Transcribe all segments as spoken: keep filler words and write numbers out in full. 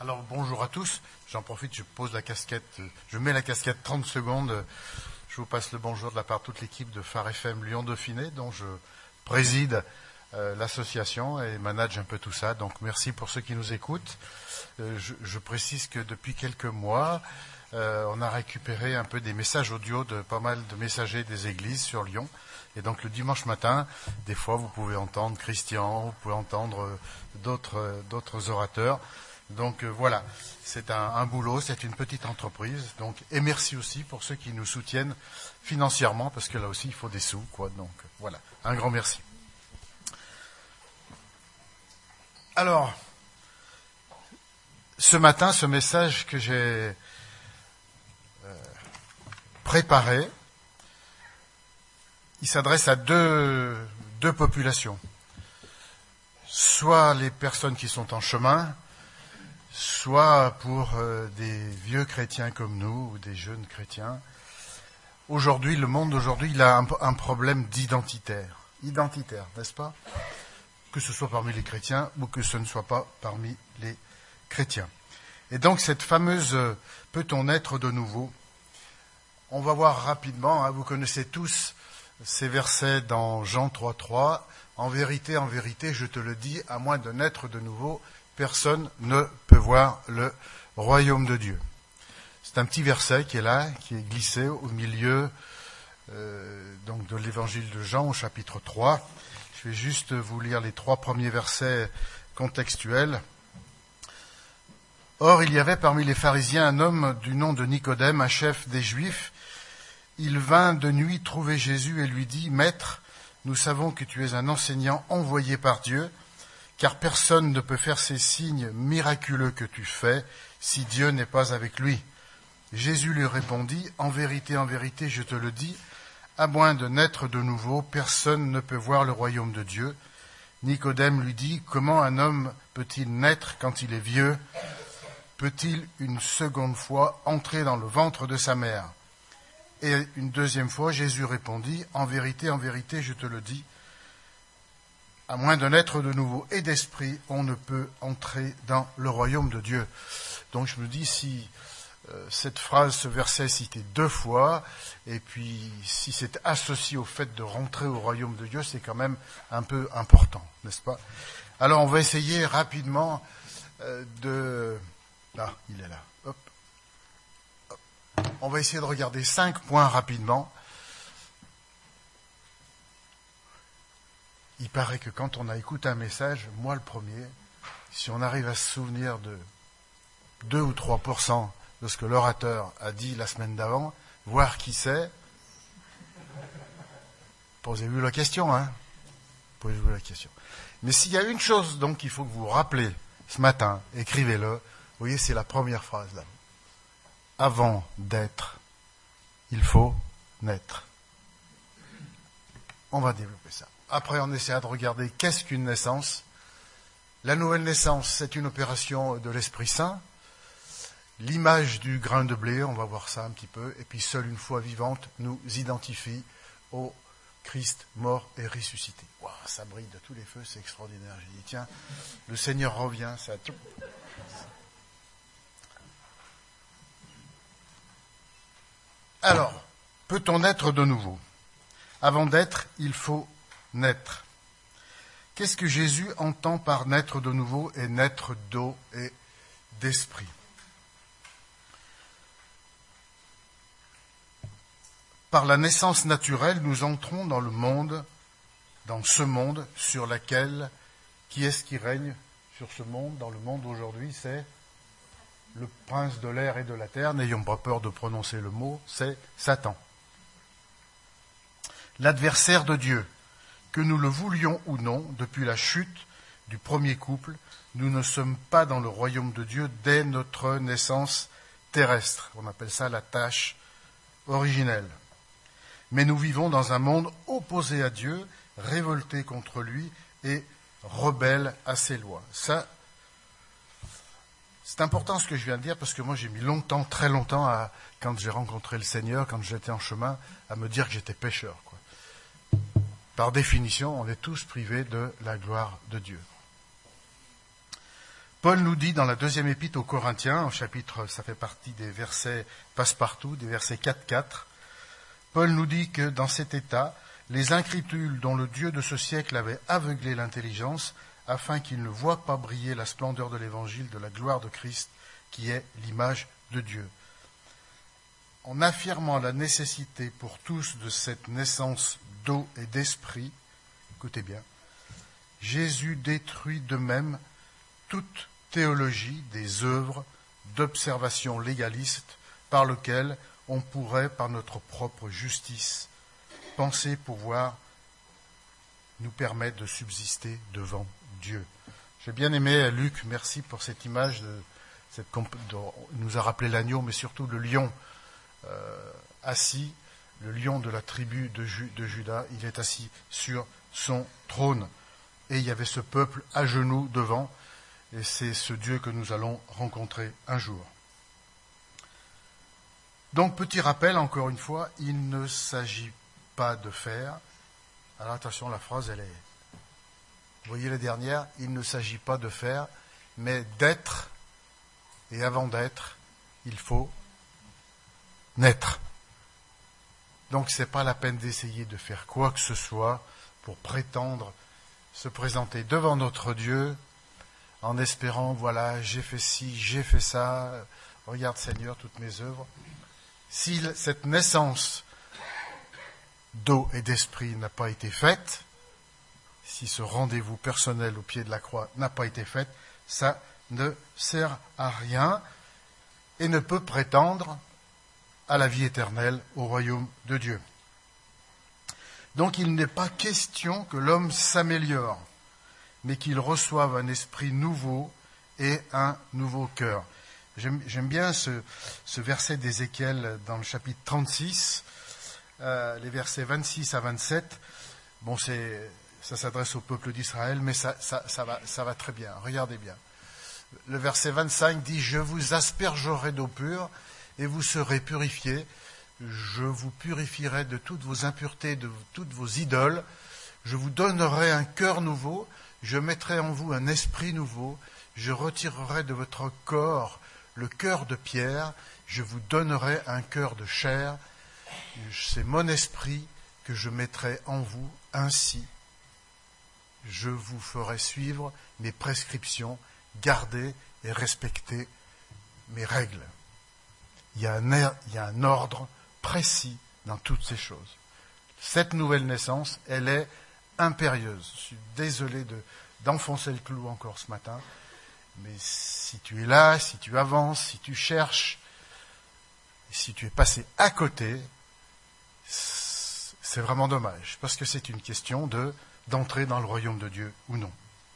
Alors bonjour à tous, j'en profite, je pose la casquette, je mets la casquette trente secondes, je vous passe le bonjour de la part de toute l'équipe de Phare F M Lyon-Dauphiné, dont je préside euh, l'association et manage un peu tout ça, donc merci pour ceux qui nous écoutent. Euh, je, je précise que depuis quelques mois, euh, on a récupéré un peu des messages audio de pas mal de messagers des églises sur Lyon, et donc le dimanche matin, des fois vous pouvez entendre Christian, vous pouvez entendre euh, d'autres, euh, d'autres orateurs. Donc euh, voilà, c'est un, un boulot, c'est une petite entreprise. Donc, et merci aussi pour ceux qui nous soutiennent financièrement, parce que là aussi il faut des sous, quoi. Donc voilà, un grand merci. Alors, ce matin, ce message que j'ai euh, préparé, il s'adresse à deux, deux populations. Soit les personnes qui sont en chemin, soit pour euh, des vieux chrétiens comme nous ou des jeunes chrétiens. Aujourd'hui, le monde d'aujourd'hui, il a un, un problème d'identitaire. Identitaire, n'est-ce pas? Que ce soit parmi les chrétiens ou que ce ne soit pas parmi les chrétiens. Et donc, cette fameuse euh, « peut-on naître de nouveau ?» On va voir rapidement, hein, vous connaissez tous ces versets dans Jean trois trois. « En vérité, en vérité, je te le dis, à moins de naître de nouveau, personne ne peut voir le royaume de Dieu. » C'est un petit verset qui est là, qui est glissé au milieu euh, donc de l'évangile de Jean au chapitre trois. Je vais juste vous lire les trois premiers versets contextuels. « Or, il y avait parmi les pharisiens un homme du nom de Nicodème, un chef des Juifs. Il vint de nuit trouver Jésus et lui dit, « Maître, nous savons que tu es un enseignant envoyé par Dieu, car personne ne peut faire ces signes miraculeux que tu fais si Dieu n'est pas avec lui. » Jésus lui répondit, « En vérité, en vérité, je te le dis, à moins de naître de nouveau, personne ne peut voir le royaume de Dieu. » Nicodème lui dit, « Comment un homme peut-il naître quand il est vieux? Peut-il une seconde fois entrer dans le ventre de sa mère? » Et une deuxième fois, Jésus répondit, « En vérité, en vérité, je te le dis, à moins de naître de nouveau et d'esprit, on ne peut entrer dans le royaume de Dieu. » Donc je me dis, si euh, cette phrase, ce verset est cité deux fois, et puis si c'est associé au fait de rentrer au royaume de Dieu, c'est quand même un peu important, n'est-ce pas? Alors on va essayer rapidement euh, de... Là, il est là. Hop. Hop. On va essayer de regarder cinq points rapidement. Il paraît que quand on a écouté un message, moi le premier, si on arrive à se souvenir de deux ou trois pour cent de ce que l'orateur a dit la semaine d'avant, voir qui c'est, posez-vous la question, hein. Posez-vous la question. Mais s'il y a une chose donc qu'il faut que vous vous rappelez ce matin, écrivez-le, vous voyez, c'est la première phrase là. Avant d'être, il faut naître. On va développer ça. Après, on essaiera de regarder qu'est-ce qu'une naissance. La nouvelle naissance, c'est une opération de l'Esprit Saint. L'image du grain de blé, on va voir ça un petit peu. Et puis, seule une foi vivante nous identifie au Christ mort et ressuscité. Wow, ça brille de tous les feux, c'est extraordinaire. J'ai dit, tiens, le Seigneur revient, ça tout. Alors, peut-on naître de nouveau? Avant d'être, il faut naître. Qu'est-ce que Jésus entend par naître de nouveau et naître d'eau et d'esprit? Par la naissance naturelle, nous entrons dans le monde, dans ce monde sur lequel, qui est-ce qui règne sur ce monde, dans le monde aujourd'hui? C'est le prince de l'air et de la terre, n'ayons pas peur de prononcer le mot, c'est Satan. L'adversaire de Dieu. Que nous le voulions ou non, depuis la chute du premier couple, nous ne sommes pas dans le royaume de Dieu dès notre naissance terrestre. On appelle ça la tâche originelle. Mais nous vivons dans un monde opposé à Dieu, révolté contre lui et rebelle à ses lois. Ça, c'est important ce que je viens de dire parce que moi j'ai mis longtemps, très longtemps, à, quand j'ai rencontré le Seigneur, quand j'étais en chemin, à me dire que j'étais pécheur, quoi. Par définition, on est tous privés de la gloire de Dieu. Paul nous dit dans la deuxième épître aux Corinthiens, au chapitre, ça fait partie des versets passe-partout, des versets quatre quatre, Paul nous dit que dans cet état, les incrédules dont le Dieu de ce siècle avait aveuglé l'intelligence, afin qu'ils ne voient pas briller la splendeur de l'évangile de la gloire de Christ, qui est l'image de Dieu. En affirmant la nécessité pour tous de cette naissance d'eau et d'esprit, écoutez bien, Jésus détruit de même toute théologie des œuvres d'observation légaliste par lesquelles on pourrait, par notre propre justice, penser pouvoir nous permettre de subsister devant Dieu. J'ai bien aimé, Luc, merci pour cette image, de, cette, de, nous a rappelé l'agneau, mais surtout le lion euh, assis, le lion de la tribu de, Ju, de Juda, il est assis sur son trône. Et il y avait ce peuple à genoux devant, et c'est ce Dieu que nous allons rencontrer un jour. Donc, petit rappel, encore une fois, il ne s'agit pas de faire. Alors attention, la phrase, elle est... Vous voyez la dernière, il ne s'agit pas de faire, mais d'être, et avant d'être, il faut naître. Donc, ce n'est pas la peine d'essayer de faire quoi que ce soit pour prétendre se présenter devant notre Dieu en espérant, voilà, j'ai fait ci, j'ai fait ça, regarde Seigneur toutes mes œuvres. Si cette naissance d'eau et d'esprit n'a pas été faite, si ce rendez-vous personnel au pied de la croix n'a pas été fait, ça ne sert à rien et ne peut prétendre à la vie éternelle au royaume de Dieu. Donc il n'est pas question que l'homme s'améliore, mais qu'il reçoive un esprit nouveau et un nouveau cœur. J'aime, j'aime bien ce, ce verset d'Ézéchiel dans le chapitre trente-six, euh, les versets vingt-six à vingt-sept. Bon, c'est, ça s'adresse au peuple d'Israël, mais ça, ça, ça, va, ça va très bien. Regardez bien. Le verset vingt-cinq dit « Je vous aspergerai d'eau pure et vous serez purifiés. Je vous purifierai de toutes vos impuretés, de toutes vos idoles. Je vous donnerai un cœur nouveau. Je mettrai en vous un esprit nouveau. Je retirerai de votre corps le cœur de pierre. Je vous donnerai un cœur de chair. C'est mon esprit que je mettrai en vous. Ainsi, je vous ferai suivre mes prescriptions, garder et respecter mes règles. » Il y a un, il y a un ordre précis dans toutes ces choses. Cette nouvelle naissance, elle est impérieuse. Je suis désolé de, d'enfoncer le clou encore ce matin, mais si tu es là, si tu avances, si tu cherches, si tu es passé à côté, c'est vraiment dommage, parce que c'est une question de, d'entrer dans le royaume de Dieu ou non.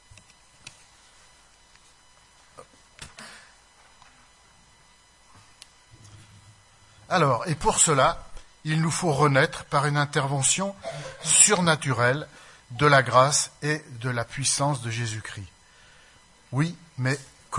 Alors, et pour cela, il nous faut renaître par une intervention surnaturelle de la grâce et de la puissance de Jésus-Christ. Oui, mais comment ?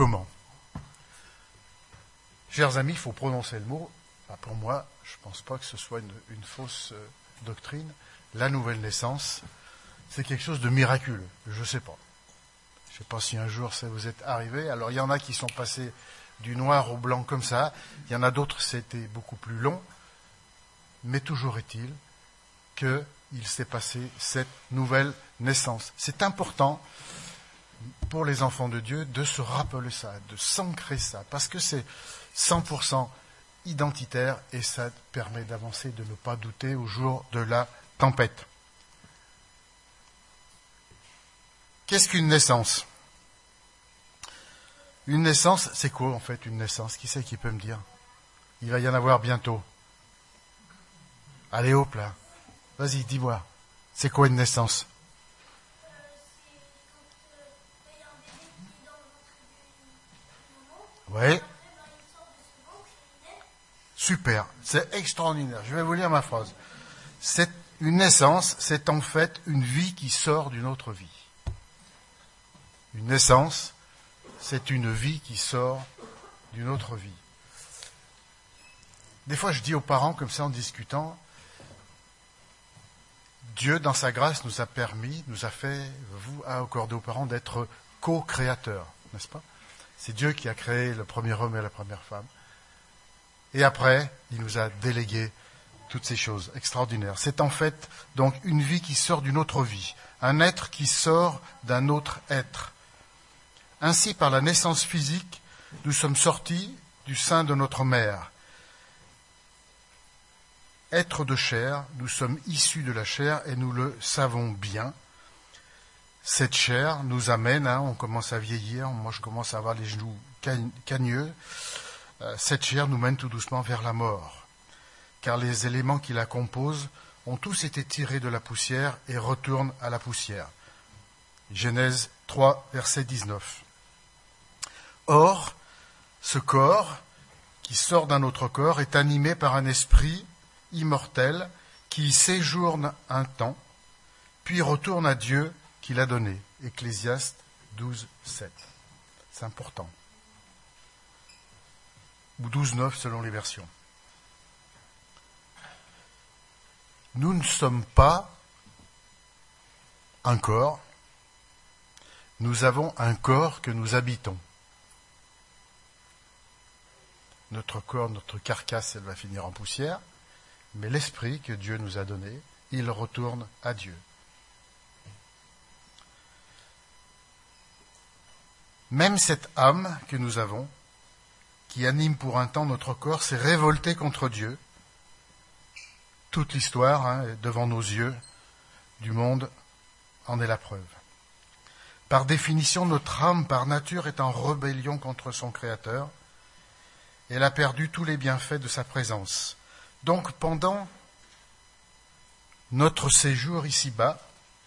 Chers amis, il faut prononcer le mot. Enfin, pour moi, je ne pense pas que ce soit une, une fausse euh, doctrine. La nouvelle naissance, c'est quelque chose de miraculeux. Je ne sais pas. Je ne sais pas si un jour ça vous est arrivé. Alors, il y en a qui sont passés du noir au blanc comme ça. Il y en a d'autres, c'était beaucoup plus long. Mais toujours est-il qu'il s'est passé cette nouvelle naissance. C'est important pour les enfants de Dieu de se rappeler ça, de s'ancrer ça, parce que c'est cent pour cent identitaire et ça permet d'avancer, de ne pas douter au jour de la tempête. Qu'est-ce qu'une naissance ? Une naissance, c'est quoi en fait une naissance ? Qui c'est qui peut me dire ? Il va y en avoir bientôt. Allez hop là. Vas-y, dis-moi. C'est quoi une naissance ? Oui. Super. C'est extraordinaire. Je vais vous lire ma phrase. C'est une naissance, c'est en fait une vie qui sort d'une autre vie. Une naissance, c'est une vie qui sort d'une autre vie. Des fois, je dis aux parents, comme ça, en discutant, Dieu, dans sa grâce, nous a permis, nous a fait, vous, a accordé aux parents d'être co-créateurs, n'est-ce pas ? C'est Dieu qui a créé le premier homme et la première femme. Et après, il nous a délégué toutes ces choses extraordinaires. C'est en fait donc une vie qui sort d'une autre vie, un être qui sort d'un autre être. Ainsi, par la naissance physique, nous sommes sortis du sein de notre mère. Être de chair, nous sommes issus de la chair et nous le savons bien. Cette chair nous amène, hein, on commence à vieillir, moi je commence à avoir les genoux cagneux, euh, cette chair nous mène tout doucement vers la mort, car les éléments qui la composent ont tous été tirés de la poussière et retournent à la poussière. Genèse trois, verset dix-neuf. Or, ce corps qui sort d'un autre corps est animé par un esprit immortel qui séjourne un temps, puis retourne à Dieu qui l'a donné. Ecclésiaste douze, sept. C'est important. Ou douze, neuf selon les versions. Nous ne sommes pas un corps, nous avons un corps que nous habitons. Notre corps, notre carcasse, elle va finir en poussière, mais l'esprit que Dieu nous a donné, il retourne à Dieu. Même cette âme que nous avons, qui anime pour un temps notre corps, s'est révoltée contre Dieu. Toute l'histoire, hein, devant nos yeux, du monde en est la preuve. Par définition, notre âme, par nature, est en rébellion contre son Créateur. Elle a perdu tous les bienfaits de sa présence. Donc, pendant notre séjour ici-bas,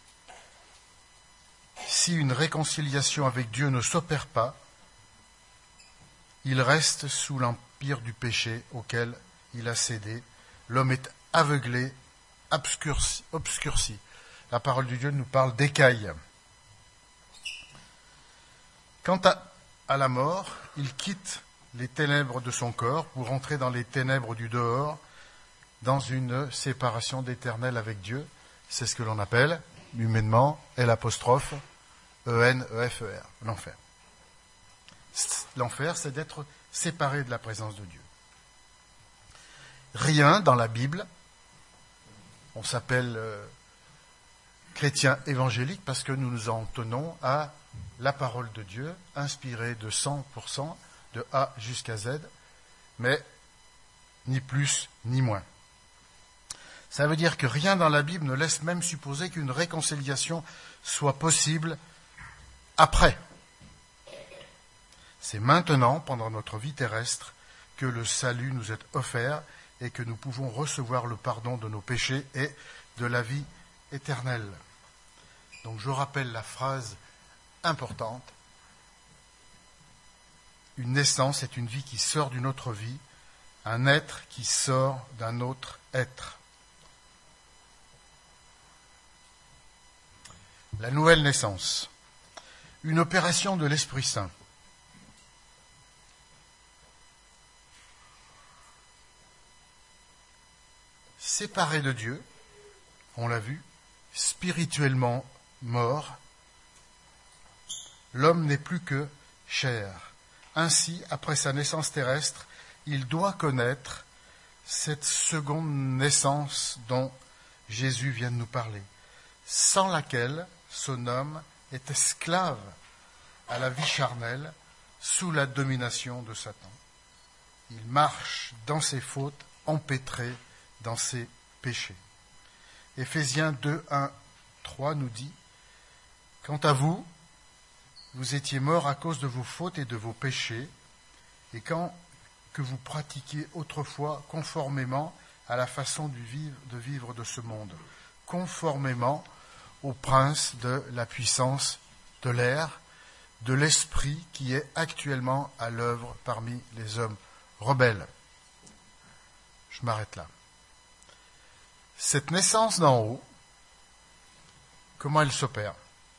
si une réconciliation avec Dieu ne s'opère pas, il reste sous l'empire du péché auquel il a cédé. L'homme est aveuglé, obscurci. obscurci. La parole de Dieu nous parle d'écailles. Quant à, à la mort, il quitte les ténèbres de son corps pour entrer dans les ténèbres du dehors, dans une séparation d'éternel avec Dieu. C'est ce que l'on appelle, humainement, L apostrophe, E N E F E R, l'enfer. L'enfer, c'est d'être séparé de la présence de Dieu. Rien dans la Bible, on s'appelle euh, chrétien évangélique parce que nous nous en tenons à la parole de Dieu, inspirée de cent pour cent, de A jusqu'à Z, mais ni plus ni moins. Ça veut dire que rien dans la Bible ne laisse même supposer qu'une réconciliation soit possible après. C'est maintenant, pendant notre vie terrestre, que le salut nous est offert et que nous pouvons recevoir le pardon de nos péchés et de la vie éternelle. Donc je rappelle la phrase importante. Une naissance est une vie qui sort d'une autre vie, un être qui sort d'un autre être. La nouvelle naissance, une opération de l'Esprit Saint. Séparé de Dieu, on l'a vu, spirituellement mort, l'homme n'est plus que chair. Ainsi, après sa naissance terrestre, il doit connaître cette seconde naissance dont Jésus vient de nous parler, sans laquelle son homme est esclave à la vie charnelle, sous la domination de Satan. Il marche dans ses fautes, empêtré dans ses péchés. Éphésiens deux, un, trois nous dit « Quant à vous, vous étiez morts à cause de vos fautes et de vos péchés, et quand que vous pratiquiez autrefois conformément à la façon de vivre, de vivre de ce monde, conformément au prince de la puissance de l'air, de l'esprit qui est actuellement à l'œuvre parmi les hommes rebelles. » Je m'arrête là. Cette naissance d'en haut, comment elle s'opère ?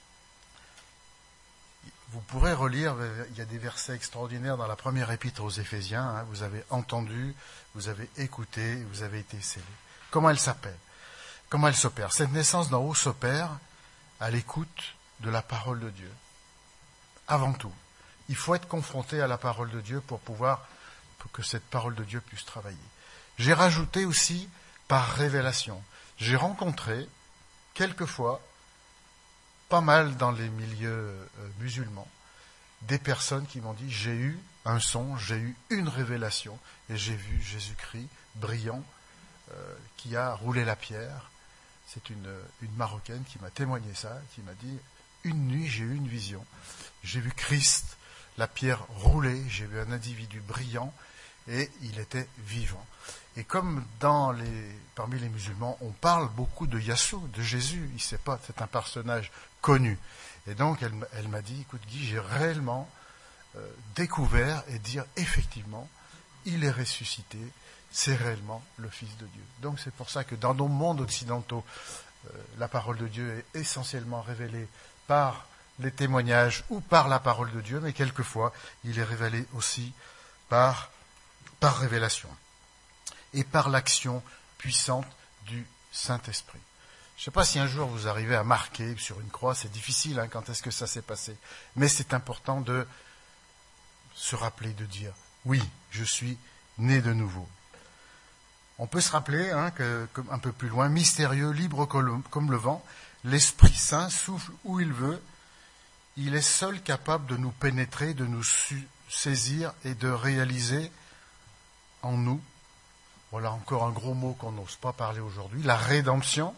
Vous pourrez relire, il y a des versets extraordinaires dans la première épître aux Éphésiens, hein, vous avez entendu, vous avez écouté, vous avez été scellés. Comment elle s'appelle ? Comment elle s'opère ? Cette naissance d'en haut s'opère à l'écoute de la parole de Dieu. Avant tout, Il faut être confronté à la parole de Dieu pour pouvoir, pour que cette parole de Dieu puisse travailler. J'ai rajouté aussi par révélation. J'ai rencontré, quelquefois, pas mal dans les milieux euh, musulmans, des personnes qui m'ont dit, j'ai eu un songe, j'ai eu une révélation, et j'ai vu Jésus-Christ brillant, euh, qui a roulé la pierre. C'est une, une Marocaine qui m'a témoigné ça, qui m'a dit, une nuit j'ai eu une vision, j'ai vu Christ, la pierre rouler, j'ai vu un individu brillant, et il était vivant. Et comme dans les, parmi les musulmans, on parle beaucoup de Yassou, de Jésus, il sait pas, c'est un personnage connu. Et donc elle, elle m'a dit, écoute Guy, j'ai réellement euh, découvert et dire effectivement, il est ressuscité, c'est réellement le Fils de Dieu. Donc c'est pour ça que dans nos mondes occidentaux, euh, la parole de Dieu est essentiellement révélée par les témoignages ou par la parole de Dieu, mais quelquefois il est révélé aussi par, par révélation et par l'action puissante du Saint-Esprit. Je ne sais pas si un jour vous arrivez à marquer sur une croix, c'est difficile, hein, quand est-ce que ça s'est passé, mais c'est important de se rappeler, de dire, oui, je suis né de nouveau. On peut se rappeler, hein, que, que, un peu plus loin, mystérieux, libre comme le vent, l'Esprit Saint souffle où il veut, il est seul capable de nous pénétrer, de nous saisir et de réaliser en nous, voilà encore un gros mot qu'on n'ose pas parler aujourd'hui, la rédemption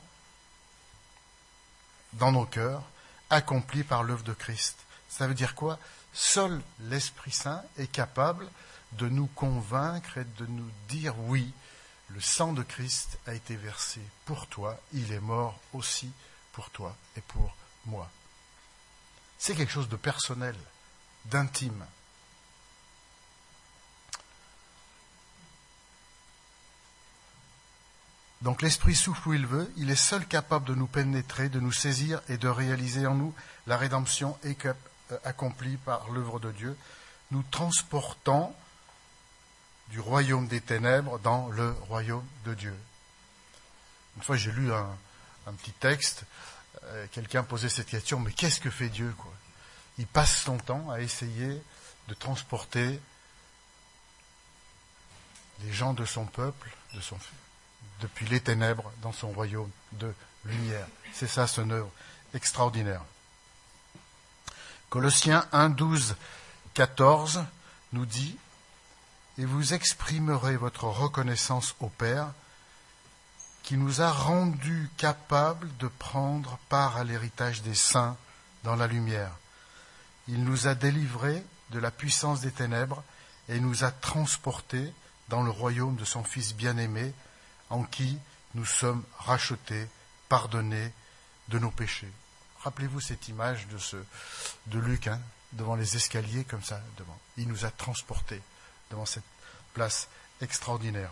dans nos cœurs, accomplie par l'œuvre de Christ. Ça veut dire quoi? Seul l'Esprit Saint est capable de nous convaincre et de nous dire oui, le sang de Christ a été versé pour toi, il est mort aussi pour toi et pour moi. C'est quelque chose de personnel, d'intime. Donc l'Esprit souffle où il veut, il est seul capable de nous pénétrer, de nous saisir et de réaliser en nous la rédemption accomplie par l'œuvre de Dieu, nous transportant du royaume des ténèbres dans le royaume de Dieu. Une fois j'ai lu un, un petit texte, euh, quelqu'un posait cette question, mais qu'est-ce que fait Dieu, quoi? Il passe son temps à essayer de transporter les gens de son peuple, de son depuis les ténèbres dans son royaume de lumière. C'est ça son œuvre extraordinaire. Colossiens un, douze, quatorze nous dit « Et vous exprimerez votre reconnaissance au Père qui nous a rendus capables de prendre part à l'héritage des saints dans la lumière. Il nous a délivrés de la puissance des ténèbres et nous a transportés dans le royaume de son Fils bien-aimé, en qui nous sommes rachetés, pardonnés de nos péchés. » Rappelez-vous cette image de, ce, de Luc, hein, devant les escaliers, comme ça, devant. Il nous a transportés devant cette place extraordinaire.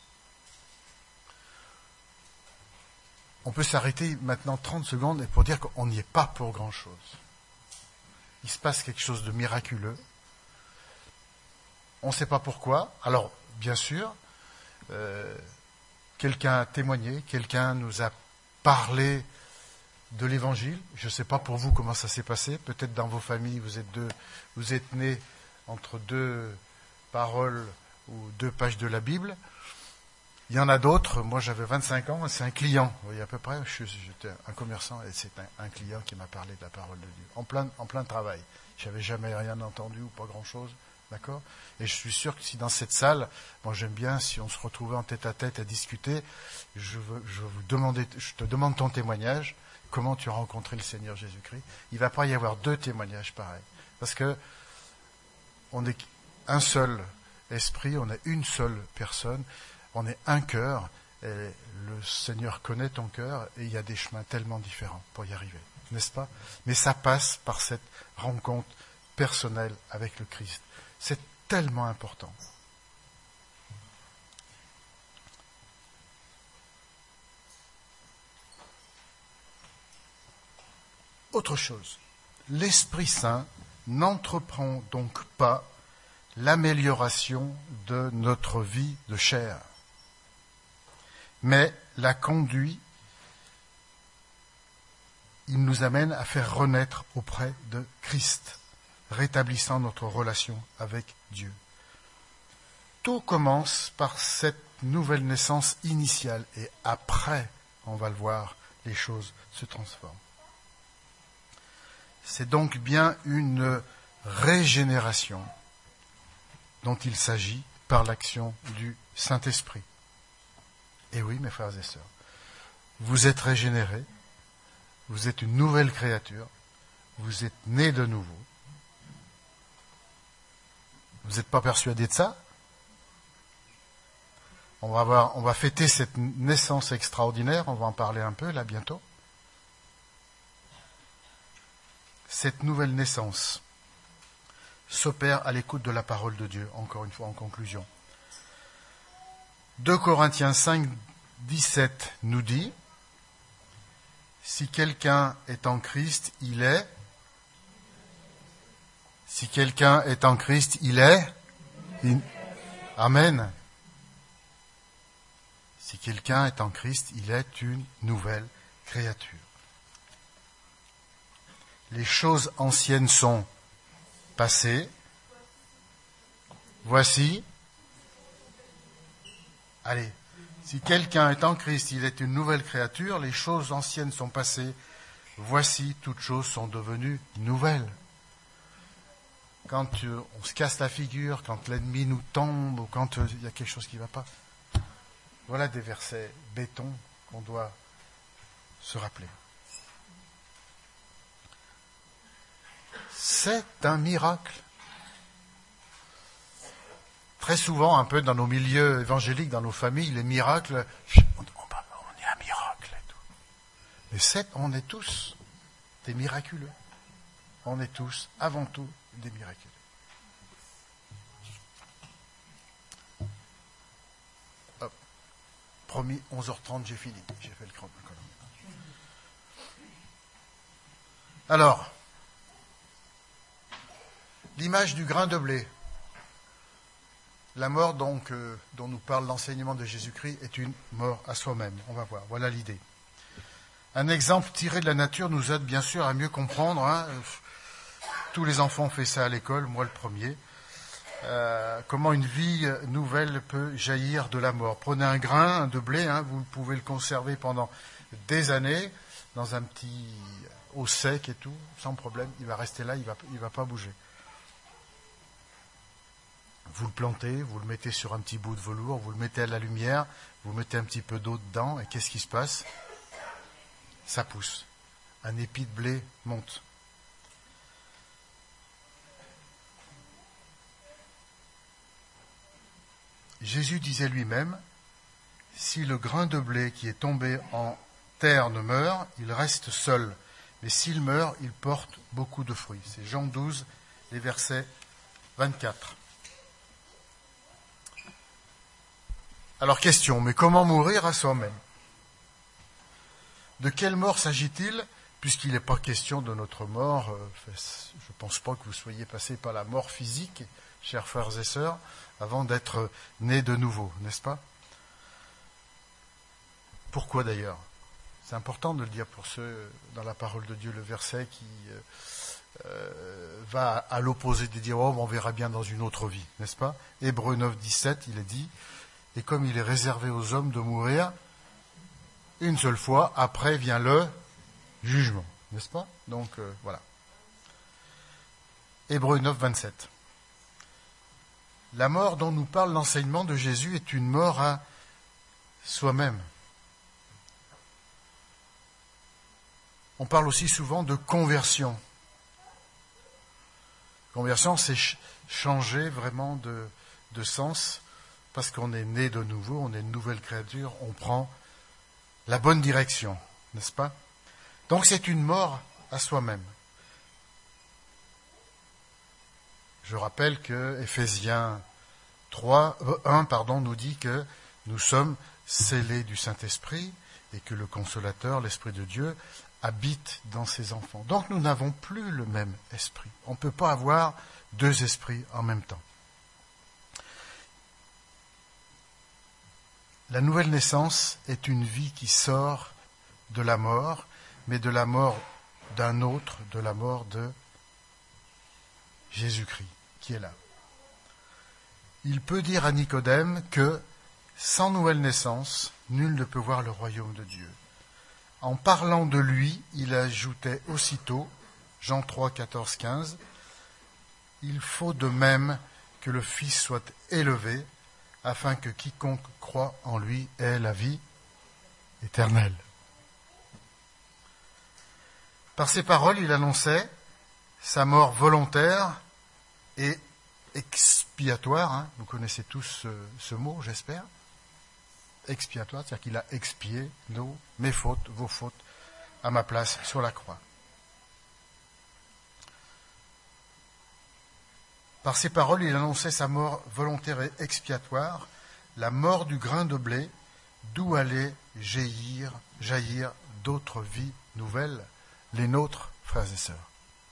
On peut s'arrêter maintenant trente secondes pour dire qu'on n'y est pas pour grand-chose. Il se passe quelque chose de miraculeux. On ne sait pas pourquoi. Alors, bien sûr, euh, quelqu'un a témoigné, quelqu'un nous a parlé de l'Évangile. Je ne sais pas pour vous comment ça s'est passé. Peut-être dans vos familles, vous êtes, deux, vous êtes nés entre deux paroles ou deux pages de la Bible. Il y en a d'autres. Moi, j'avais vingt-cinq ans, c'est un client. Vous voyez à peu près, j'étais un commerçant et c'est un, un client qui m'a parlé de la parole de Dieu. En plein, en plein travail. Je n'avais jamais rien entendu ou pas grand-chose. D'accord ? Et je suis sûr que si dans cette salle, moi j'aime bien, si on se retrouvait en tête à tête à discuter, je veux, je veux vous demander, je te demande ton témoignage, comment tu as rencontré le Seigneur Jésus-Christ. Il ne va pas y avoir deux témoignages pareils. Parce que on est un seul esprit, on est une seule personne, on est un cœur, et le Seigneur connaît ton cœur, et il y a des chemins tellement différents pour y arriver, n'est-ce pas ? Mais ça passe par cette rencontre personnelle avec le Christ. C'est tellement important. Autre chose, l'Esprit Saint n'entreprend donc pas l'amélioration de notre vie de chair, mais la conduit, il nous amène à faire renaître auprès de Christ. rétablissant notre relation avec Dieu. Tout commence par cette nouvelle naissance initiale et après, on va le voir, les choses se transforment. C'est donc bien une régénération dont il s'agit par l'action du Saint-Esprit. Et oui, mes frères et sœurs, vous êtes régénérés, vous êtes une nouvelle créature, vous êtes nés de nouveau. Vous n'êtes pas persuadés de ça ? On va voir, on va fêter cette naissance extraordinaire, on va en parler un peu là bientôt. Cette nouvelle naissance s'opère à l'écoute de la parole de Dieu, encore une fois en conclusion. deux Corinthiens cinq, dix-sept nous dit, si quelqu'un est en Christ, il est. Si quelqu'un est en Christ, il est. Il... Amen. Si quelqu'un est en Christ, il est une nouvelle créature. Les choses anciennes sont passées. Voici. Allez. Si quelqu'un est en Christ, il est une nouvelle créature, les choses anciennes sont passées, voici, toutes choses sont devenues nouvelles. Quand euh, on se casse la figure, quand l'ennemi nous tombe, ou quand euh, il y a quelque chose qui ne va pas, voilà des versets béton qu'on doit se rappeler. C'est un miracle. Très souvent, un peu dans nos milieux évangéliques, dans nos familles, les miracles, on, on, on est un miracle et tout. Mais c'est, on est tous des miraculeux. On est tous, avant tout, des miraculeux. Hop. Promis, onze heures trente, j'ai fini. J'ai fait le chrono. Alors, l'image du grain de blé. La mort donc euh, dont nous parle l'enseignement de Jésus-Christ est une mort à soi-même. On va voir, voilà l'idée. Un exemple tiré de la nature nous aide bien sûr à mieux comprendre. Hein, tous les enfants ont fait ça à l'école, moi le premier. Euh, comment une vie nouvelle peut jaillir de la mort. Prenez un grain de blé, hein, vous pouvez le conserver pendant des années dans un petit eau sec et tout, sans problème. Il va rester là, il va, il va pas bouger. Vous le plantez, vous le mettez sur un petit bout de velours, vous le mettez à la lumière, vous mettez un petit peu d'eau dedans, et qu'est-ce qui se passe ? Ça pousse. Un épi de blé monte. Jésus disait lui-même, si le grain de blé qui est tombé en terre ne meurt, il reste seul. Mais s'il meurt, il porte beaucoup de fruits. C'est Jean douze, les versets vingt-quatre. Alors question, mais comment mourir à soi-même ? De quelle mort s'agit-il ? Puisqu'il n'est pas question de notre mort, euh, je ne pense pas que vous soyez passés par la mort physique, chers frères et sœurs, avant d'être nés de nouveau, n'est-ce pas ? Pourquoi d'ailleurs ? C'est important de le dire pour ceux, dans la parole de Dieu, le verset qui euh, va à l'opposé de dire « Oh, on verra bien dans une autre vie », n'est-ce pas ? Hébreux neuf, dix-sept, il est dit « Et comme il est réservé aux hommes de mourir une seule fois, après vient le jugement. » N'est-ce pas ? Donc, euh, voilà. Hébreux neuf, vingt-sept. La mort dont nous parle l'enseignement de Jésus est une mort à soi-même. On parle aussi souvent de conversion. Conversion, c'est ch- changer vraiment de, de sens. Parce qu'on est né de nouveau, on est une nouvelle créature, on prend la bonne direction, n'est-ce pas ? Donc c'est une mort à soi-même. Je rappelle que Éphésiens trois, un pardon, nous dit que nous sommes scellés du Saint-Esprit et que le Consolateur, l'Esprit de Dieu, habite dans ses enfants. Donc nous n'avons plus le même esprit. On ne peut pas avoir deux esprits en même temps. La nouvelle naissance est une vie qui sort de la mort, mais de la mort d'un autre, de la mort de Jésus-Christ qui est là. Il peut dire à Nicodème que sans nouvelle naissance, nul ne peut voir le royaume de Dieu. En parlant de lui, il ajoutait aussitôt, Jean trois, quatorze, quinze, « Il faut de même que le Fils soit élevé, afin que quiconque croit en lui ait la vie éternelle. » Par ces paroles, il annonçait sa mort volontaire et expiatoire. Hein. Vous connaissez tous ce, ce mot, j'espère. Expiatoire, c'est-à-dire qu'il a expié nos, mes fautes, vos fautes, à ma place sur la croix. Par ces paroles, il annonçait sa mort volontaire et expiatoire, la mort du grain de blé, d'où allaient jaillir, jaillir d'autres vies nouvelles, les nôtres, frères et sœurs.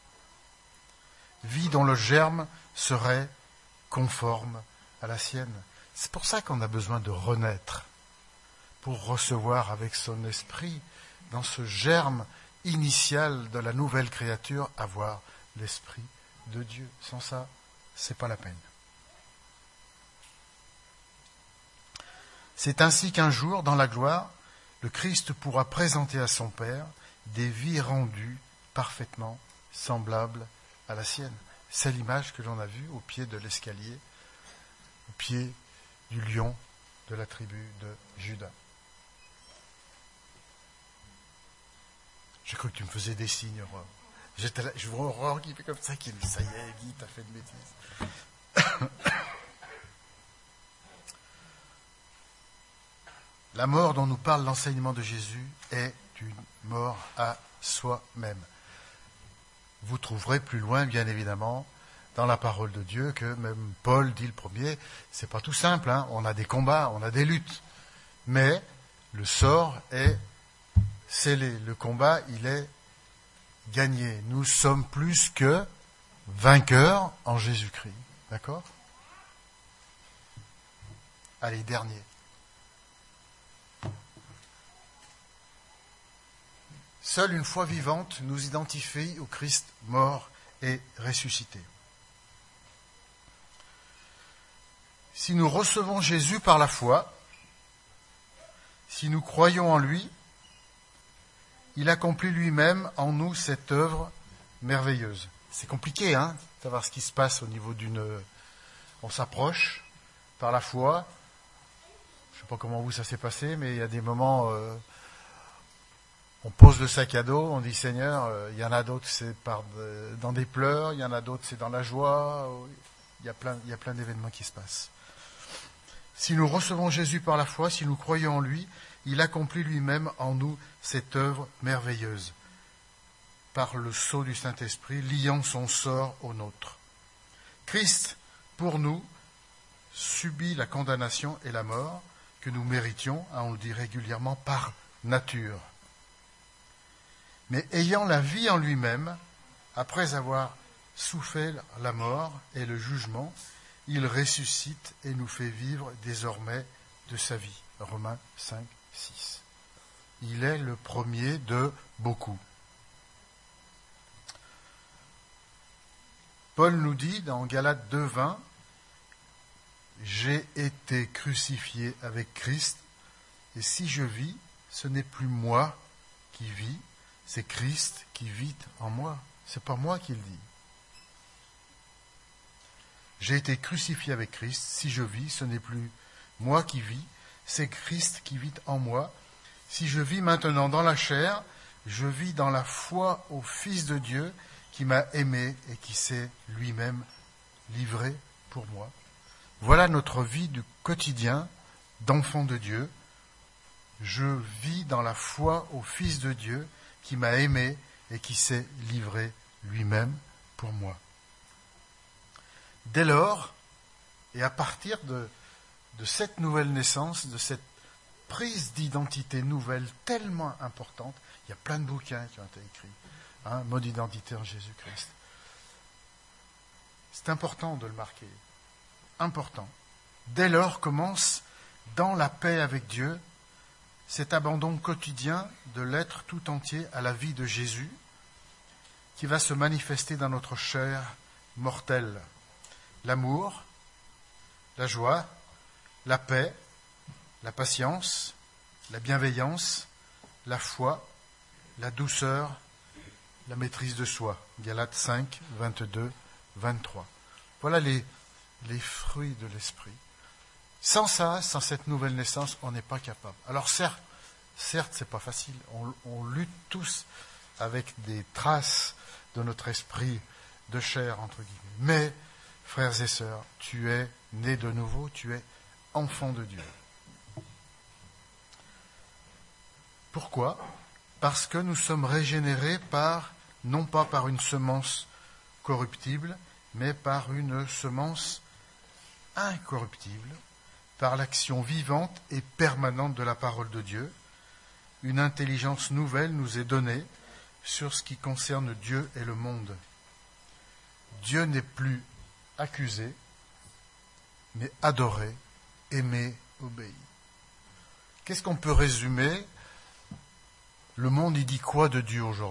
Vie dont le germe serait conforme à la sienne. C'est pour ça qu'on a besoin de renaître, pour recevoir avec son esprit, dans ce germe initial de la nouvelle créature, avoir l'esprit de Dieu. Sans ça, c'est pas la peine. C'est ainsi qu'un jour, dans la gloire, le Christ pourra présenter à son Père des vies rendues parfaitement semblables à la sienne. C'est l'image que l'on a vue au pied de l'escalier, au pied du lion de la tribu de Juda. J'ai cru que tu me faisais des signes, Aurore. J'étais là, je vois Aurore qui fait comme ça, qui dit, ça y est, Guy, t'as fait une bêtise. La mort dont nous parle l'enseignement de Jésus est une mort à soi-même. Vous trouverez plus loin, bien évidemment, dans la parole de Dieu, que même Paul dit le premier, c'est pas tout simple, hein, on a des combats, on a des luttes, mais le sort est scellé, le combat, il est gagné. Nous sommes plus que vainqueurs en Jésus-Christ, d'accord ? Allez, dernier. Seule une foi vivante nous identifie au Christ mort et ressuscité. Si nous recevons Jésus par la foi, si nous croyons en lui, il accomplit lui-même en nous cette œuvre merveilleuse. C'est compliqué, hein, de savoir ce qui se passe au niveau d'une... On s'approche par la foi. Je ne sais pas comment vous ça s'est passé, mais il y a des moments... Euh... On pose le sac à dos, on dit Seigneur, euh, il y en a d'autres c'est par de, dans des pleurs, il y en a d'autres c'est dans la joie, il y a plein, il y a plein d'événements qui se passent. Si nous recevons Jésus par la foi, si nous croyons en lui, il accomplit lui-même en nous cette œuvre merveilleuse, par le sceau du Saint-Esprit, liant son sort au nôtre. Christ, pour nous, subit la condamnation et la mort que nous méritions, hein, on le dit régulièrement, par nature. Mais ayant la vie en lui-même, après avoir souffert la mort et le jugement, il ressuscite et nous fait vivre désormais de sa vie. Romains cinq, six. Il est le premier de beaucoup. Paul nous dit dans Galates deux, vingt, « J'ai été crucifié avec Christ, et si je vis, ce n'est plus moi qui vis, c'est Christ qui vit en moi. » C'est pas moi qui le dis. J'ai été crucifié avec Christ. Si je vis, ce n'est plus moi qui vis, c'est Christ qui vit en moi. Si je vis maintenant dans la chair, je vis dans la foi au Fils de Dieu qui m'a aimé et qui s'est lui-même livré pour moi. Voilà notre vie du quotidien d'enfant de Dieu. Je vis dans la foi au Fils de Dieu qui m'a aimé et qui s'est livré lui-même pour moi. Dès lors, et à partir de, de cette nouvelle naissance, de cette prise d'identité nouvelle tellement importante, il y a plein de bouquins qui ont été écrits, hein, mode d'identité en Jésus-Christ. C'est important de le marquer, important. Dès lors commence, dans la paix avec Dieu, cet abandon quotidien de l'être tout entier à la vie de Jésus, qui va se manifester dans notre chair mortels. L'amour, la joie, la paix, la patience, la bienveillance, la foi, la douceur, la maîtrise de soi. Galates cinq, vingt-deux, vingt-trois. Voilà les, les fruits de l'esprit. Sans ça, sans cette nouvelle naissance, on n'est pas capable. Alors certes, certes, c'est pas facile. On, on lutte tous avec des traces de notre esprit de chair, entre guillemets. Mais, frères et sœurs, tu es né de nouveau, tu es enfant de Dieu. Pourquoi ? Parce que nous sommes régénérés par, non pas par une semence corruptible, mais par une semence incorruptible, par l'action vivante et permanente de la parole de Dieu. Une intelligence nouvelle nous est donnée sur ce qui concerne Dieu et le monde. Dieu n'est plus accusé, mais adoré, aimé, obéi. Qu'est-ce qu'on peut résumer ? Le monde, il dit quoi de Dieu aujourd'hui ?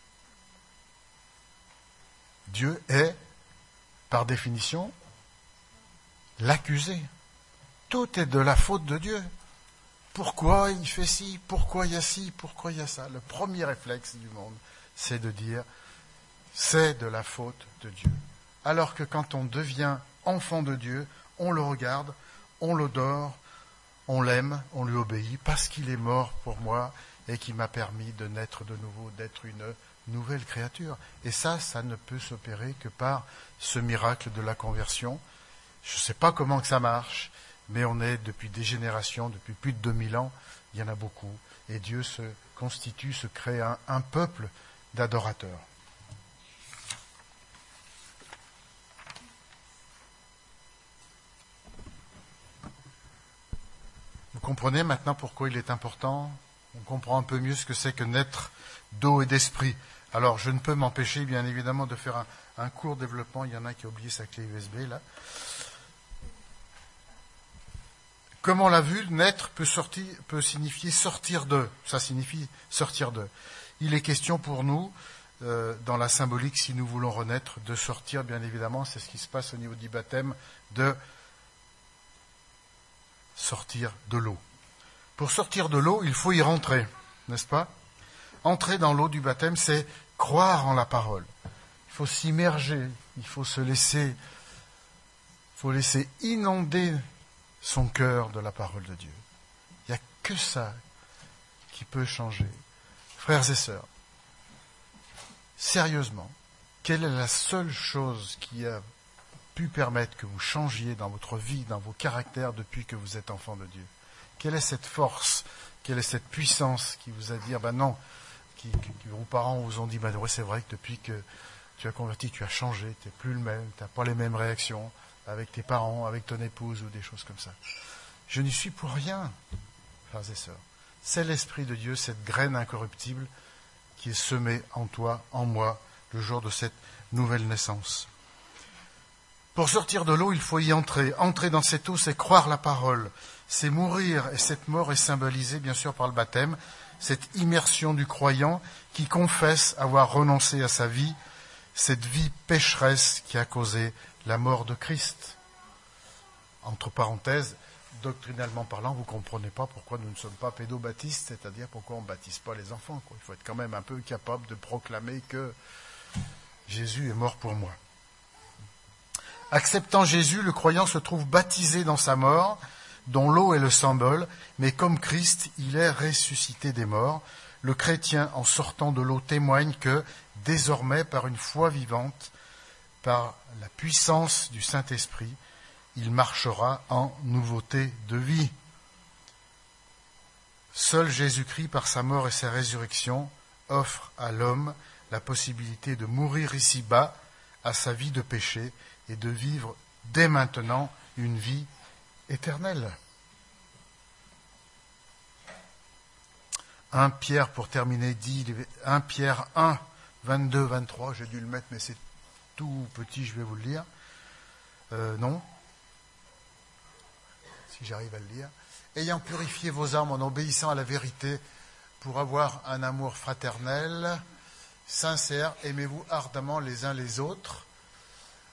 Dieu est, par définition, l'accusé. Tout est de la faute de Dieu. Pourquoi il fait ci ? Pourquoi il y a ci ? Pourquoi il y a ça ? Le premier réflexe du monde, c'est de dire, c'est de la faute de Dieu. Alors que quand on devient enfant de Dieu, on le regarde, on l'adore, on l'aime, on lui obéit, parce qu'il est mort pour moi et qui m'a permis de naître de nouveau, d'être une nouvelle créature. Et ça, ça ne peut s'opérer que par ce miracle de la conversion. Je ne sais pas comment que ça marche, mais on est depuis des générations, depuis plus de deux mille ans, il y en a beaucoup. Et Dieu se constitue, se crée un, un peuple d'adorateurs. Vous comprenez maintenant pourquoi il est important ? On comprend un peu mieux ce que c'est que naître d'eau et d'esprit. Alors, je ne peux m'empêcher, bien évidemment, de faire un, un court développement. Il y en a qui a oublié sa clé U S B, là. Comme on l'a vu, naître peut, sortir, peut signifier sortir de. Ça signifie sortir de. Il est question pour nous, euh, dans la symbolique, si nous voulons renaître, de sortir, bien évidemment, c'est ce qui se passe au niveau du baptême, de sortir de l'eau. Pour sortir de l'eau, il faut y rentrer, n'est-ce pas ? Entrer dans l'eau du baptême, c'est croire en la parole. Il faut s'immerger, il faut se laisser, il faut laisser inonder son cœur de la parole de Dieu. Il n'y a que ça qui peut changer. Frères et sœurs, sérieusement, quelle est la seule chose qui a pu permettre que vous changiez dans votre vie, dans vos caractères depuis que vous êtes enfant de Dieu ? Quelle est cette force, quelle est cette puissance qui vous a dit, ah ben non, qui, qui, qui vos parents vous ont dit, ben ouais, c'est vrai que depuis que tu as converti, tu as changé, tu n'es plus le même, tu n'as pas les mêmes réactions avec tes parents, avec ton épouse ou des choses comme ça. Je n'y suis pour rien, frères et sœurs. C'est l'Esprit de Dieu, cette graine incorruptible qui est semée en toi, en moi, le jour de cette nouvelle naissance. Pour sortir de l'eau, il faut y entrer. Entrer dans cette eau, c'est croire la parole. C'est mourir, et cette mort est symbolisée bien sûr par le baptême, cette immersion du croyant qui confesse avoir renoncé à sa vie, cette vie pécheresse qui a causé la mort de Christ. Entre parenthèses, doctrinalement parlant, vous ne comprenez pas pourquoi nous ne sommes pas pédobaptistes, c'est-à-dire pourquoi on ne baptise pas les enfants, quoi. Il faut être quand même un peu capable de proclamer que Jésus est mort pour moi. Acceptant Jésus, le croyant se trouve baptisé dans sa mort, dont l'eau est le symbole, mais comme Christ, il est ressuscité des morts. Le chrétien, en sortant de l'eau, témoigne que, désormais, par une foi vivante, par la puissance du Saint-Esprit, il marchera en nouveauté de vie. Seul Jésus-Christ, par sa mort et sa résurrection, offre à l'homme la possibilité de mourir ici-bas à sa vie de péché et de vivre dès maintenant une vie éternelle. un Pierre, pour terminer, dit, un Pierre un, vingt-deux, vingt-trois, j'ai dû le mettre, mais c'est tout petit, je vais vous le lire. Euh, non. Si j'arrive à le lire. Ayant purifié vos âmes en obéissant à la vérité, pour avoir un amour fraternel, sincère, aimez-vous ardemment les uns les autres,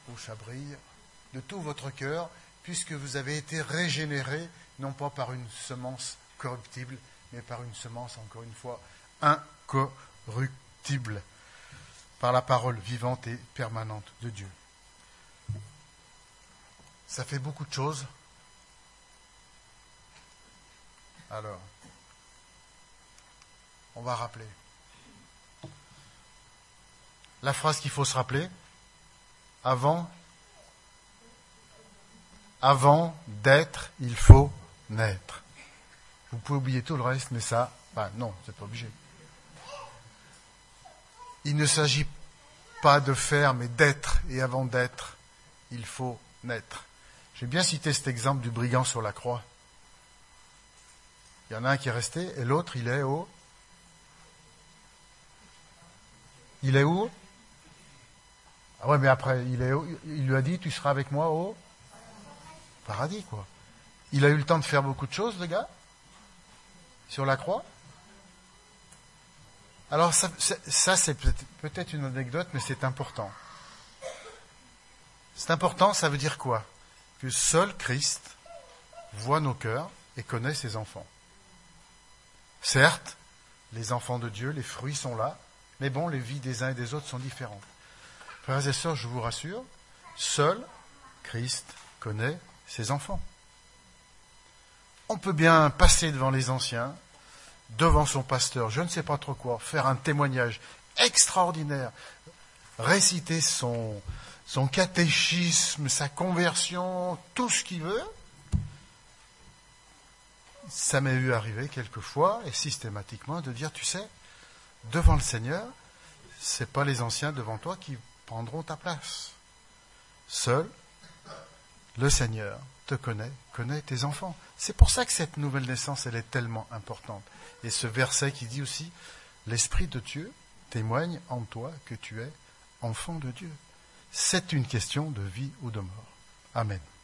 bouche à brille, de tout votre cœur, puisque vous avez été régénérés, non pas par une semence corruptible, mais par une semence, encore une fois, incorruptible, par la parole vivante et permanente de Dieu. Ça fait beaucoup de choses. Alors, on va rappeler. La phrase qu'il faut se rappeler, avant, avant d'être, il faut naître. Vous pouvez oublier tout le reste, mais ça, ben non, c'est pas obligé. Il ne s'agit pas de faire, mais d'être. Et avant d'être, il faut naître. J'ai bien cité cet exemple du brigand sur la croix. Il y en a un qui est resté, et l'autre, il est au... Il est où? Ah ouais, mais après, il, est où? Il lui a dit, tu seras avec moi au paradis, quoi. Il a eu le temps de faire beaucoup de choses, le gars, sur la croix. Alors ça, ça c'est peut-être une anecdote, mais c'est important. C'est important, ça veut dire quoi? Que seul Christ voit nos cœurs et connaît ses enfants. Certes, les enfants de Dieu, les fruits sont là, mais bon, les vies des uns et des autres sont différentes. Frères et sœurs, je vous rassure, seul Christ connaît ses enfants. On peut bien passer devant les anciens, devant son pasteur, je ne sais pas trop quoi, faire un témoignage extraordinaire, réciter son, son catéchisme, sa conversion, tout ce qu'il veut. Ça m'est eu arrivé quelquefois, et systématiquement, de dire, tu sais, devant le Seigneur, ce n'est pas les anciens devant toi qui prendront ta place. Seul, le Seigneur te connaît, connaît tes enfants. C'est pour ça que cette nouvelle naissance, elle est tellement importante. Et ce verset qui dit aussi, l'Esprit de Dieu témoigne en toi que tu es enfant de Dieu. C'est une question de vie ou de mort. Amen.